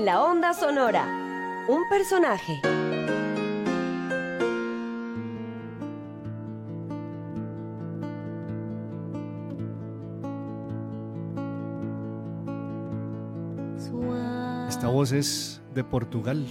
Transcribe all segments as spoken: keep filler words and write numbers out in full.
la onda sonora. Un personaje. Esta voz es de Portugal.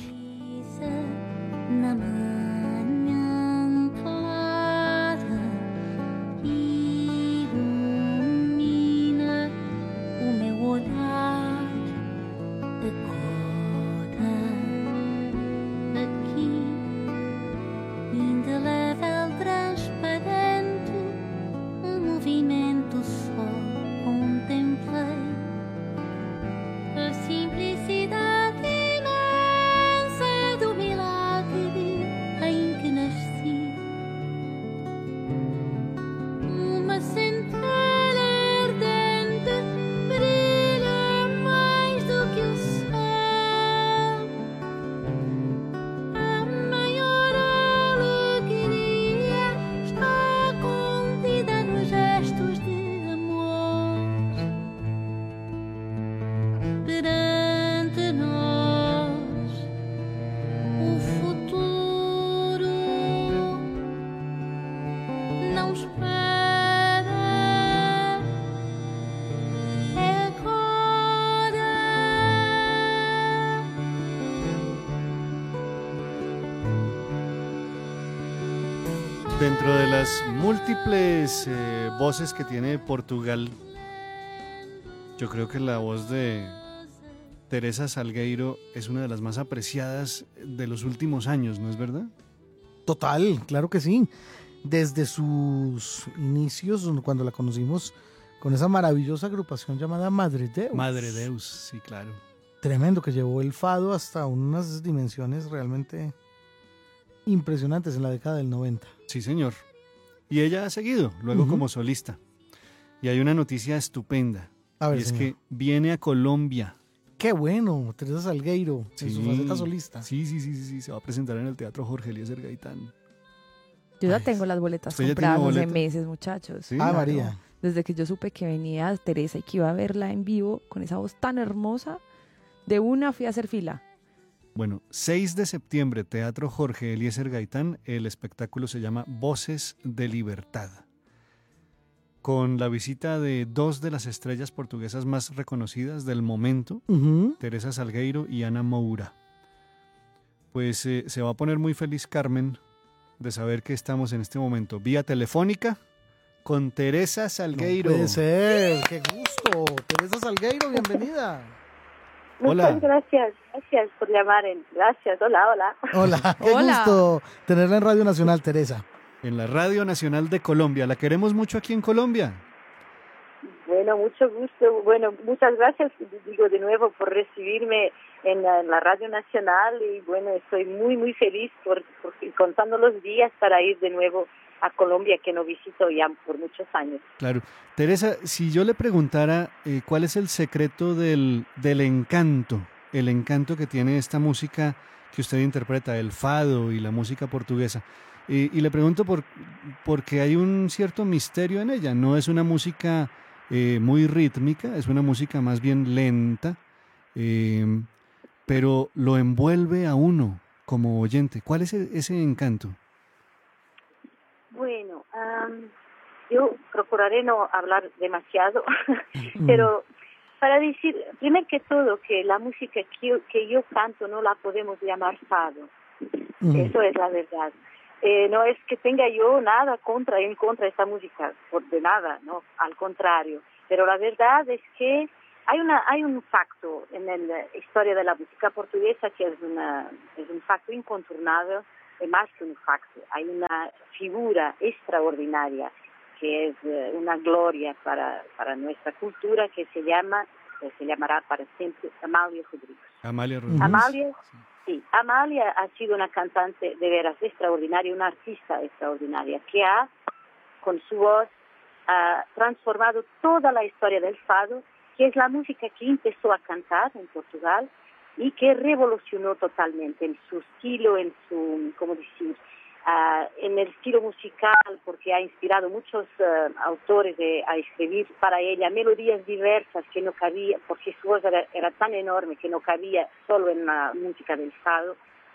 Dentro de las múltiples eh, voces que tiene Portugal, yo creo que la voz de Teresa Salgueiro es una de las más apreciadas de los últimos años, ¿no es verdad? Total, claro que sí. Desde sus inicios, cuando la conocimos con esa maravillosa agrupación llamada Madre Deus. Madre Deus, sí, claro. Tremendo, que llevó el fado hasta unas dimensiones realmente impresionantes en la década del noventa. Sí, señor. Y ella ha seguido, luego uh-huh. como solista. Y hay una noticia estupenda. A ver, y es señor. que viene a Colombia. ¡Qué bueno! Teresa Salgueiro, sí, en su faceta solista. Sí, sí, sí, sí, sí, se va a presentar en el Teatro Jorge Eliezer Gaitán. Yo ya tengo las boletas compradas hace meses, muchachos. ¿Sí? Ah, María. Desde que yo supe que venía Teresa y que iba a verla en vivo con esa voz tan hermosa, de una fui a hacer fila. Bueno, seis de septiembre, Teatro Jorge Eliezer Gaitán, el espectáculo se llama Voces de Libertad, con la visita de dos de las estrellas portuguesas más reconocidas del momento, uh-huh. Teresa Salgueiro y Ana Moura. Pues eh, se va a poner muy feliz Carmen de saber que estamos en este momento vía telefónica con Teresa Salgueiro. No puede ser, qué gusto. Teresa Salgueiro, bienvenida. Muchas hola. gracias, gracias por llamar. En, gracias, hola, hola. Hola, qué hola. gusto tenerla en Radio Nacional, Teresa. En la Radio Nacional de Colombia, la queremos mucho aquí en Colombia. Bueno, mucho gusto. Bueno, muchas gracias, digo de nuevo, por recibirme en la, en la Radio Nacional y bueno, estoy muy, muy feliz por, por contando los días para ir de nuevo a Colombia, que no visito ya por muchos años. Claro. Teresa, si yo le preguntara eh, cuál es el secreto del, del encanto, el encanto que tiene esta música que usted interpreta, el fado y la música portuguesa, eh, y le pregunto por porque hay un cierto misterio en ella, no es una música eh, muy rítmica, es una música más bien lenta, eh, pero lo envuelve a uno como oyente. ¿Cuál es ese encanto? Bueno, um, yo procuraré no hablar demasiado, pero para decir, primero que todo, que la música que yo, que yo canto no la podemos llamar fado. Uh-huh. Eso es la verdad. Eh, no es que tenga yo nada contra en contra de esta música, por de nada, no, al contrario. Pero la verdad es que hay una hay un facto en la historia de la música portuguesa que es una es un facto incontornable. Es más que un facto, hay una figura extraordinaria que es uh, una gloria para, para nuestra cultura que se llama, eh, se llamará para siempre Amália Rodrigues. Amalia Rodríguez. Amalia, sí, Amalia ha sido una cantante de veras extraordinaria, una artista extraordinaria que ha, con su voz, ha transformado toda la historia del fado, que es la música que empezó a cantar en Portugal y que revolucionó totalmente en su estilo, en su, ¿cómo decir?, uh, en el estilo musical, porque ha inspirado muchos uh, autores de, a escribir para ella melodías diversas que no cabía, porque su voz era, era tan enorme que no cabía solo en la música del fado.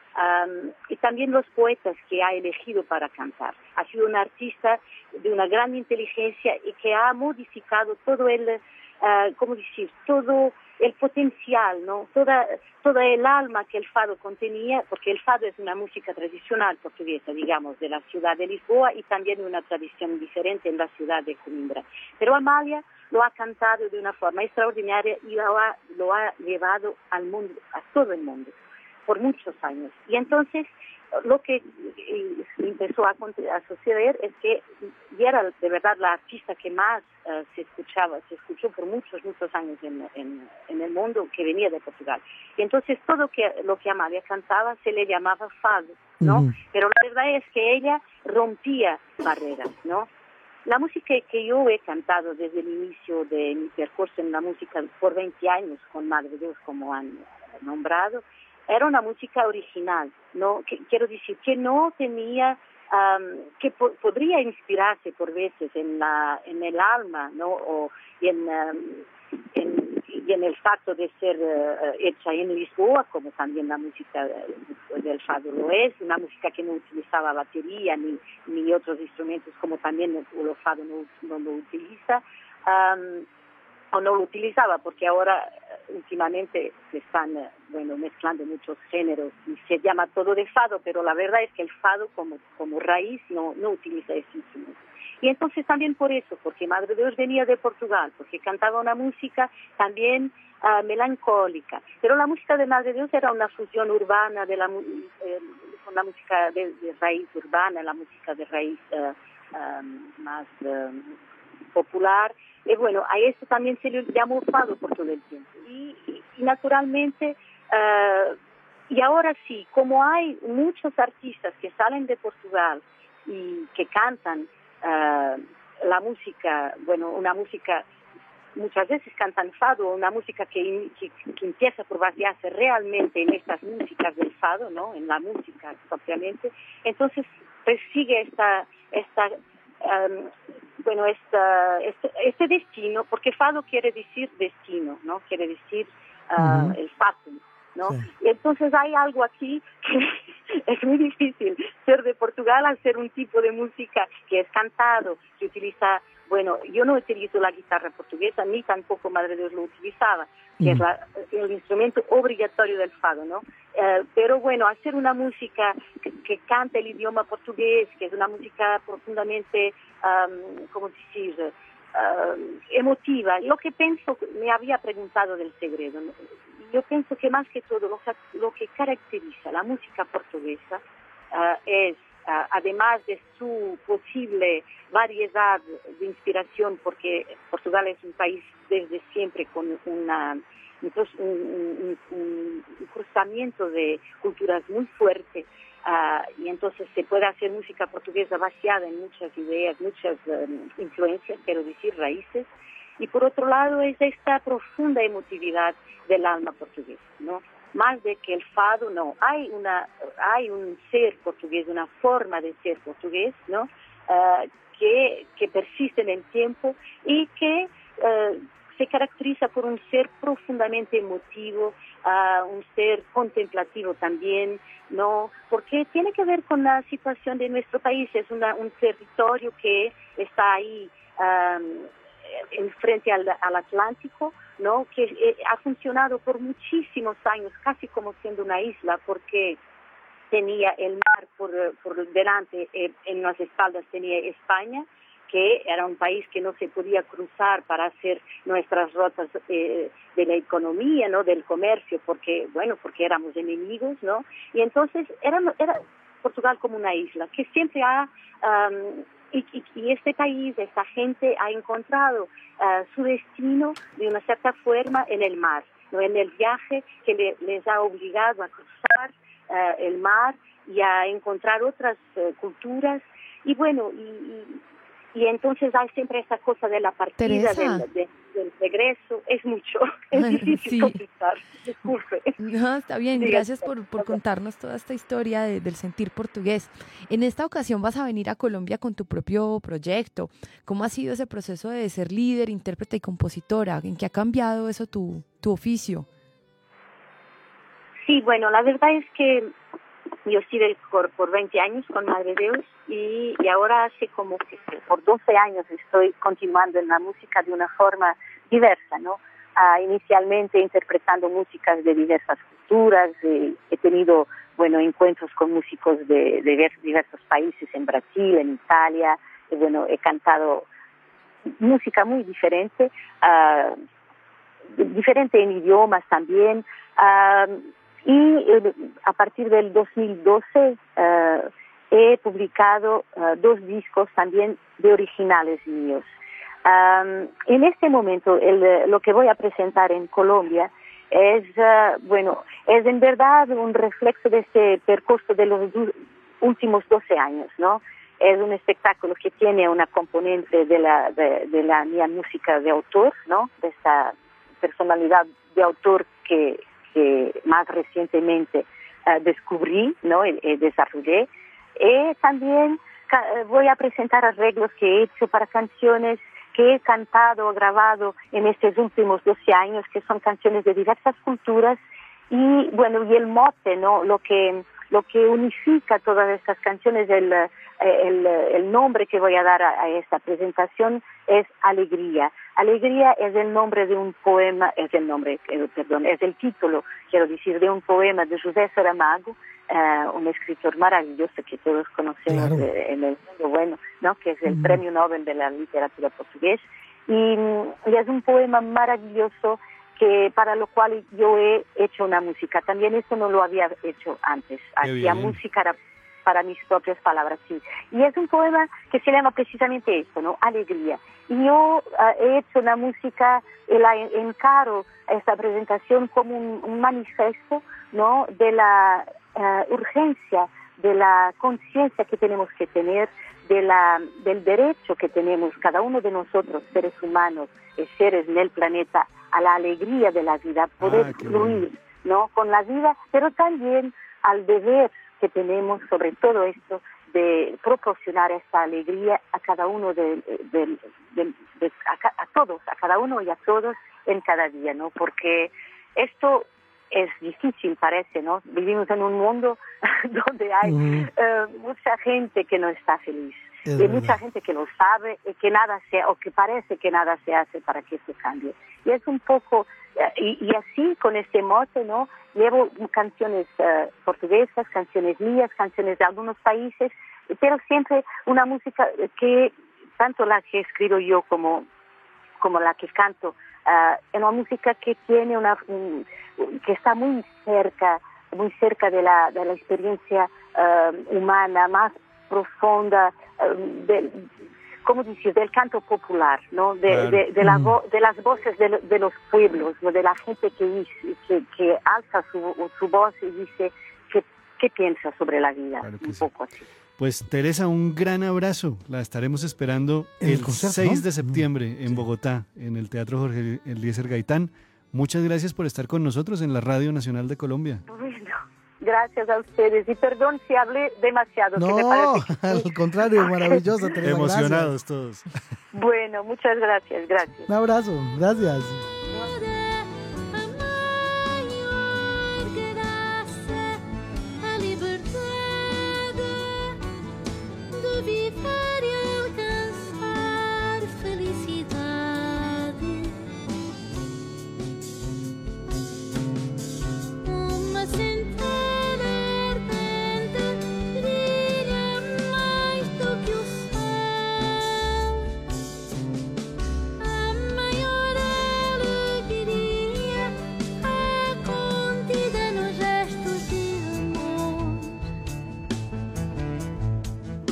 Um, y también los poetas que ha elegido para cantar. Ha sido un artista de una gran inteligencia y que ha modificado todo el, uh, ¿cómo decir? Todo el potencial, ¿no? Toda, toda el alma que el fado contenía, porque el fado es una música tradicional portuguesa, digamos, de la ciudad de Lisboa y también una tradición diferente en la ciudad de Coimbra. Pero Amália lo ha cantado de una forma extraordinaria y lo ha, lo ha llevado al mundo, a todo el mundo, por muchos años. Y entonces lo que empezó a, a suceder es que ya era de verdad la artista que más uh, se escuchaba, se escuchó por muchos, muchos años en, en, en el mundo, que venía de Portugal. Y entonces todo que, lo que Amália cantaba se le llamaba fado, ¿no? Uh-huh. Pero la verdad es que ella rompía barreras, ¿no? La música que yo he cantado desde el inicio de mi percurso en la música por veinte años, con Madre de Dios, como han nombrado, era una música original, ¿no? Que, quiero decir, que no tenía, um, que po- podría inspirarse por veces en la, en el alma, ¿no? O y en, um, en, y en el facto de ser uh, hecha en Lisboa, como también la música del fado lo es, una música que no utilizaba batería ni, ni otros instrumentos, como también el, el fado no, no lo utiliza. Um, o no lo utilizaba, porque ahora últimamente se están, bueno, mezclando muchos géneros y se llama todo de fado, pero la verdad es que el fado como, como raíz no, no utiliza ese instrumento. Y entonces también por eso, porque Madre de Dios venía de Portugal, porque cantaba una música también uh, melancólica, pero la música de Madre de Dios era una fusión urbana de la, eh, con la música de, de raíz urbana, la música de raíz uh, um, más um, popular. Y bueno, a eso también se le llamó fado por todo el tiempo. Y, y, y naturalmente, uh, y ahora sí, como hay muchos artistas que salen de Portugal y que cantan uh, la música, bueno, una música, muchas veces cantan fado, una música que, que, que empieza por basearse realmente en estas músicas del fado, ¿no? En la música propiamente, entonces persigue esta, esta um, bueno, esta, este, este destino, porque fado quiere decir destino, ¿no? Quiere decir uh, uh-huh. el fatum, ¿no? Sí. Y entonces hay algo aquí que es muy difícil ser de Portugal, hacer un tipo de música que es cantado, que utiliza, bueno, yo no utilizo la guitarra portuguesa, ni tampoco Madre de Dios lo utilizaba, que uh-huh. es la, el instrumento obligatorio del fado, ¿no? Uh, pero bueno, hacer una música que, que canta el idioma portugués, que es una música profundamente, um, ¿cómo decir?, uh, emotiva. Lo que pienso, me había preguntado del segredo, ¿no? Yo pienso que más que todo lo que, lo que caracteriza la música portuguesa uh, es, uh, además de su posible variedad de inspiración, porque Portugal es un país desde siempre con una... Entonces, un, un, un, un cruzamiento de culturas muy fuerte, uh, y entonces se puede hacer música portuguesa vaciada en muchas ideas, muchas um, influencias, quiero decir, raíces. Y por otro lado es esta profunda emotividad del alma portuguesa, ¿no? Más de que el fado, no. Hay una, hay un ser portugués, una forma de ser portugués, ¿no? Uh, que, que persiste en el tiempo y que... Uh, se caracteriza por un ser profundamente emotivo, uh, un ser contemplativo también, ¿no? Porque tiene que ver con la situación de nuestro país, es una, un territorio que está ahí um, en frente al, al Atlántico, ¿no? Que eh, ha funcionado por muchísimos años, casi como siendo una isla, porque tenía el mar por, por delante, eh, en las espaldas tenía España, que era un país que no se podía cruzar para hacer nuestras rutas eh, de la economía, ¿no? Del comercio, porque, bueno, porque éramos enemigos, ¿no? Y entonces era, era Portugal como una isla, que siempre ha, um, y, y, y este país, esta gente ha encontrado uh, su destino de una cierta forma en el mar, ¿no? En el viaje que le, les ha obligado a cruzar uh, el mar y a encontrar otras uh, culturas, y bueno, y, y y entonces hay siempre esa cosa de la partida, del, de, del regreso, es mucho, es difícil Sí. contestar, disculpe. No, está bien, Diga. gracias por, por contarnos toda esta historia de- del sentir portugués. En esta ocasión vas a venir a Colombia con tu propio proyecto. ¿Cómo ha sido ese proceso de ser líder, intérprete y compositora? ¿En qué ha cambiado eso tu, tu oficio? Sí, bueno, la verdad es que yo estuve por, por veinte años con Madre Deus y, y ahora hace como que por doce años estoy continuando en la música de una forma diversa, ¿no? Ah, inicialmente interpretando músicas de diversas culturas, eh, he tenido, bueno, encuentros con músicos de, de divers- diversos países, en Brasil, en Italia, y bueno, he cantado música muy diferente, ah, diferente en idiomas también, ah, y eh, a partir del dos mil doce uh, he publicado uh, dos discos también de originales míos. Um, en este momento el, lo que voy a presentar en Colombia es, uh, bueno, es en verdad un reflejo de este percurso de los du- últimos doce años, ¿no? Es un espectáculo que tiene una componente de la, de, de la mía música de autor, ¿no? De esta personalidad de autor que que más recientemente uh, descubrí, ¿no? y, y desarrollé. Y también ca- voy a presentar arreglos que he hecho para canciones que he cantado o grabado en estos últimos doce años, que son canciones de diversas culturas, y bueno, y el mote, ¿no? Lo que lo que unifica todas estas canciones, el, el, el nombre que voy a dar a, a esta presentación es Alegría. Alegría es el nombre de un poema, es el nombre, eh, perdón, es el título, quiero decir, de un poema de José Saramago, eh, un escritor maravilloso que todos conocemos Claro. eh, en el mundo, bueno, ¿no? Que es el Mm. Premio Nobel de la Literatura Portugués. Y, y es un poema maravilloso que para lo cual yo he hecho una música. También eso no lo había hecho antes. Hacía bien. música era para mis propias palabras, sí. Y es un poema que se llama precisamente esto, ¿no? Alegría. Y yo uh, he hecho una música, y la encaro esta presentación como un, un manifiesto, ¿no? De la uh, urgencia, de la conciencia que tenemos que tener, de la, del derecho que tenemos cada uno de nosotros, seres humanos, eh, seres en el planeta, a la alegría de la vida, poder Ah, qué fluir, bueno. ¿no? Con la vida, pero también al deber que tenemos sobre todo esto de proporcionar esta alegría a cada uno de, de, de, de a, ca- a todos, a cada uno y a todos en cada día, ¿no? Porque esto es difícil, parece, ¿no? Vivimos en un mundo donde hay Ujú. eh, mucha gente que no está feliz. Es Hay verdad. mucha gente que lo sabe y que nada se, o que parece que nada se hace para que esto cambie. Y es un poco, eh, y, y así con este mote, ¿no? Llevo canciones eh, portuguesas, canciones mías, canciones de algunos países, pero siempre una música que, tanto la que escribo yo como, como la que canto, uh, es una música que tiene una, um, que está muy cerca, muy cerca de la, de la experiencia uh, humana, más profunda, um, del, ¿cómo decir?, del canto popular, ¿no? De, Claro. de, de, la Mm. vo- de las voces de, lo- de los pueblos, ¿no? De la gente que, dice- que, que alza su, su voz y dice qué, qué piensa sobre la vida, Claro que un sí. poco así. Pues Teresa, un gran abrazo. La estaremos esperando En el el concierto, seis ¿no? de septiembre Mm, en sí. Bogotá, en el Teatro Jorge Eliezer Gaitán. Muchas gracias por estar con nosotros en la Radio Nacional de Colombia. Bueno, gracias a ustedes y perdón si hablé demasiado. que me No, parece que sí. al contrario, maravillosa, Teresa. Emocionados todos. Bueno, muchas gracias, gracias. Gracias. Un abrazo, gracias.